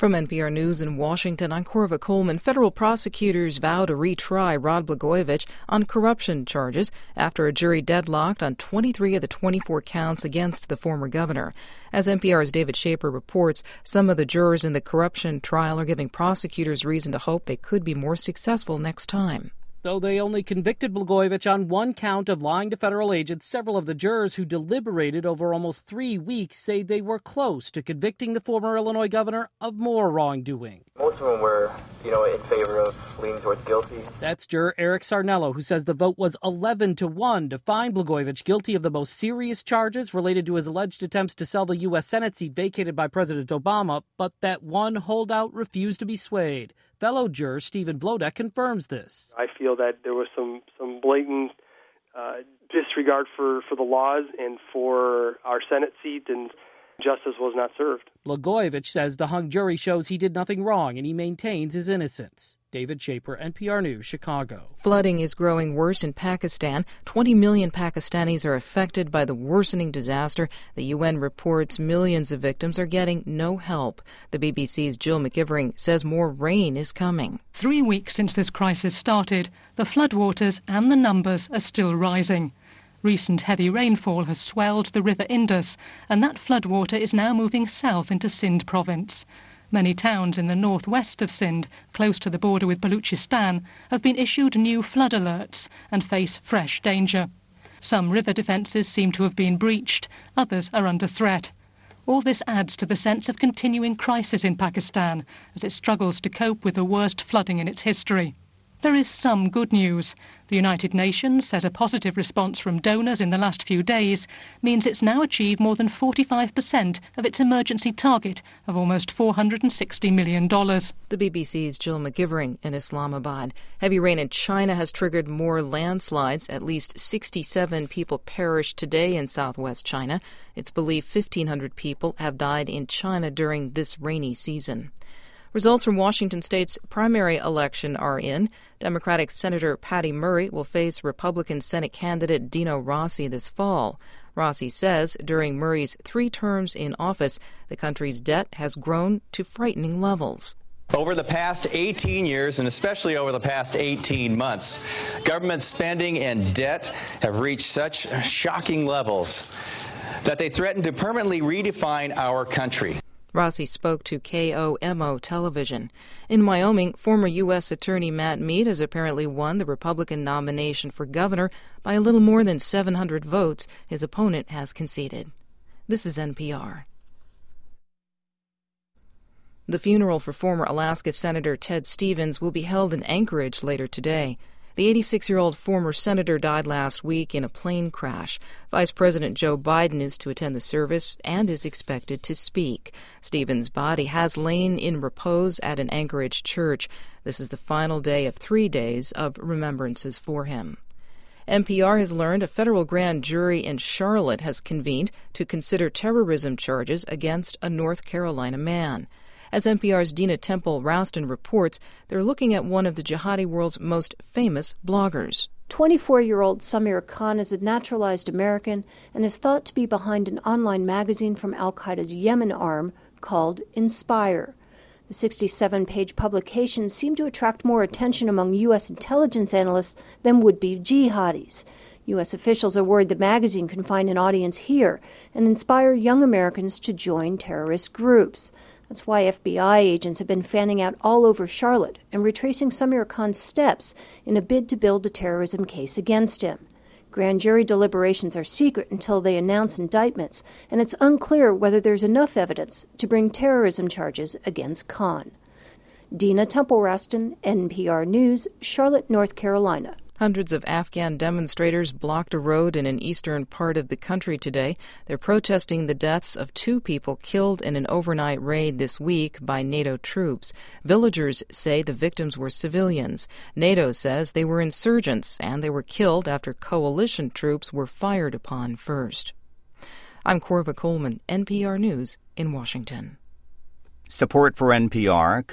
From NPR News in Washington, I'm Korva Coleman. Federal prosecutors vow to retry Rod Blagojevich on corruption charges after a jury deadlocked on 23 of the 24 counts against the former governor. As NPR's David Schaper reports, some of the jurors in the corruption trial are giving prosecutors reason to hope they could be more successful next time. Though they only convicted Blagojevich on one count of lying to federal agents, several of the jurors who deliberated over almost 3 weeks say they were close to convicting the former Illinois governor of more wrongdoing. Most of them were, in favor of leaning towards guilty. That's juror Eric Sarnello, who says the vote was 11-1 to find Blagojevich guilty of the most serious charges related to his alleged attempts to sell the U.S. Senate seat vacated by President Obama, but that one holdout refused to be swayed. Fellow juror Stephen Vlodek confirms this. I feel that there was some blatant disregard for the laws and for our Senate seat, and justice was not served. Blagojevich says the hung jury shows he did nothing wrong, and he maintains his innocence. David Schaper, NPR News, Chicago. Flooding is growing worse in Pakistan. 20 million Pakistanis are affected by the worsening disaster. The UN reports millions of victims are getting no help. The BBC's Jill McGivering says more rain is coming. 3 weeks since this crisis started, the floodwaters and the numbers are still rising. Recent heavy rainfall has swelled the River Indus, and that floodwater is now moving south into Sindh province. Many towns in the northwest of Sindh, close to the border with Baluchistan, have been issued new flood alerts and face fresh danger. Some river defences seem to have been breached, others are under threat. All this adds to the sense of continuing crisis in Pakistan as it struggles to cope with the worst flooding in its history. There is some good news. The United Nations says a positive response from donors in the last few days means it's now achieved more than 45% of its emergency target of almost $460 million. The BBC's Jill McGivering in Islamabad. Heavy rain in China has triggered more landslides. At least 67 people perished today in southwest China. It's believed 1,500 people have died in China during this rainy season. Results from Washington state's primary election are in. Democratic Senator Patty Murray will face Republican Senate candidate Dino Rossi this fall. Rossi says during Murray's 3 terms in office, the country's debt has grown to frightening levels. Over the past 18 years, and especially over the past 18 months, government spending and debt have reached such shocking levels that they threaten to permanently redefine our country. Rossi spoke to KOMO television. In Wyoming, former U.S. Attorney Matt Mead has apparently won the Republican nomination for governor by a little more than 700 votes. His opponent has conceded. This is NPR. The funeral for former Alaska Senator Ted Stevens will be held in Anchorage later today. The 86-year-old former senator died last week in a plane crash. Vice President Joe Biden is to attend the service and is expected to speak. Stevens' body has lain in repose at an Anchorage church. This is the final day of 3 days of remembrances for him. NPR has learned a federal grand jury in Charlotte has convened to consider terrorism charges against a North Carolina man. As NPR's Dina Temple-Rouston reports, they're looking at one of the jihadi world's most famous bloggers. 24-year-old Samir Khan is a naturalized American and is thought to be behind an online magazine from al-Qaeda's Yemen arm called Inspire. The 67-page publication seemed to attract more attention among U.S. intelligence analysts than would-be jihadis. U.S. officials are worried the magazine can find an audience here and inspire young Americans to join terrorist groups. That's why FBI agents have been fanning out all over Charlotte and retracing Samir Khan's steps in a bid to build a terrorism case against him. Grand jury deliberations are secret until they announce indictments, and it's unclear whether there's enough evidence to bring terrorism charges against Khan. Dina Temple-Raston, NPR News, Charlotte, North Carolina. Hundreds of Afghan demonstrators blocked a road in an eastern part of the country today. They're protesting the deaths of 2 people killed in an overnight raid this week by NATO troops. Villagers say the victims were civilians. NATO says they were insurgents and they were killed after coalition troops were fired upon first. I'm Korva Coleman, NPR News in Washington. Support for NPR